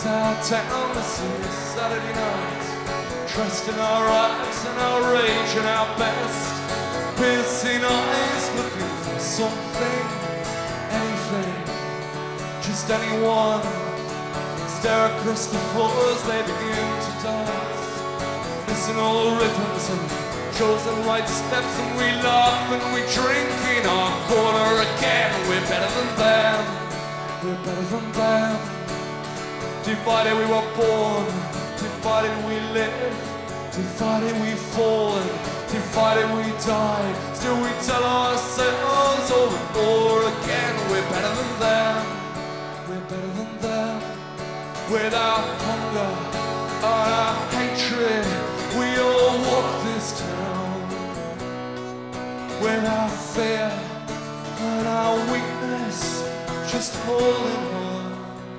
our town, this is Saturday night. Dressed in our rags and our rage and our best, piercing eyes looking for something, anything, just anyone. Stare across the floor as they begin to dance, missing all the rhythms and chosen right steps, and we laugh and we drink in our corner again. We're better than them, we're better than them. Divided we were born, divided we live, divided we fall, and divided we die. Still we tell ourselves over and over again, we're better than them, we're better than them. With our hunger and our hatred, we all walk this town. With our fear and our weakness, just holding on.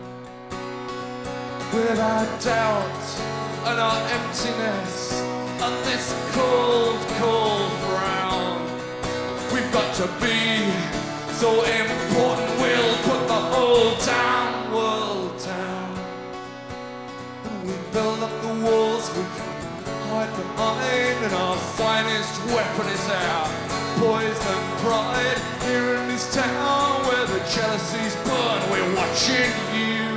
With our doubt and our emptiness and this cold, cold frown. We've got to be so important, we'll put the whole damn world down. And we build up the walls we can hide behind, and our finest weapon is our poison pride. Here in this town where the jealousies burn, we're watching you.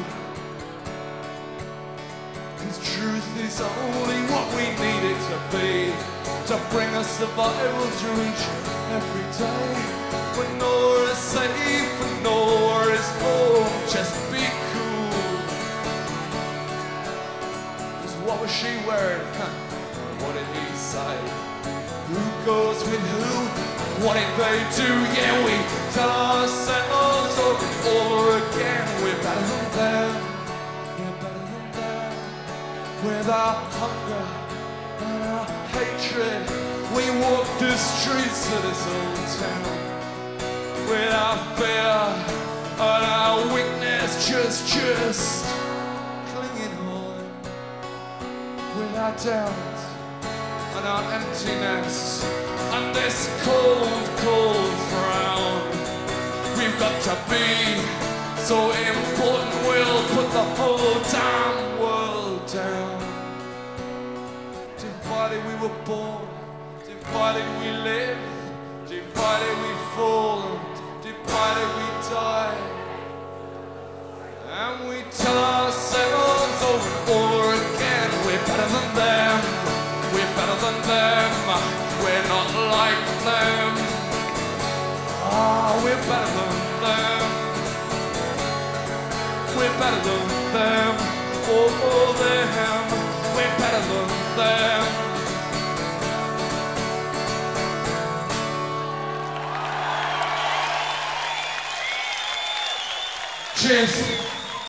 Truth is only what we need it to be, to bring us survival to each every day. When nowhere is safe and nowhere is home, just be cool. 'Cause what was she wearing? What did he say? Who goes with who? What did they do? Yeah, we tell ourselves over and over again, we're better than them. With our hunger and our hatred, we walk the streets of this old town. With our fear and our weakness, just clinging on. With our doubt and our emptiness and this cold, cold frown. We've got to be so important, we'll put the whole damn world down. Divided we were born, divided we live, divided we fall, and divided we die. And we tell ourselves over and over again, we're better than them, we're better than them, we're not like them. We're better than them, we're better than them, oh them, we're better than them. Cheers.